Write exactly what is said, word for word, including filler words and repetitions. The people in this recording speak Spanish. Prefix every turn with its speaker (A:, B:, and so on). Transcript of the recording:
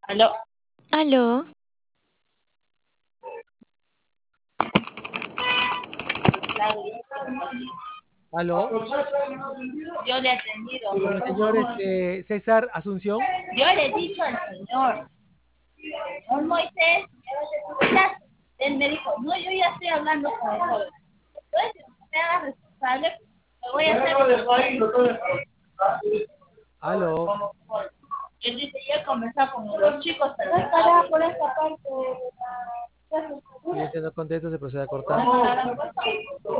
A: Aló.
B: Aló,
C: ¿Aló?
A: Yo le he atendido.
C: Con el señor este, César Asunción.
A: Yo le he dicho al señor, señor Moisés, él me dijo, no, yo ya estoy hablando con el joven. Entonces, si no me haga responsable, me voy a hacer.
C: ¿Aló?
A: Él dice, ya comenzó con los chicos, pero estará por esta parte.
C: Cliente no contento, se procede a cortar.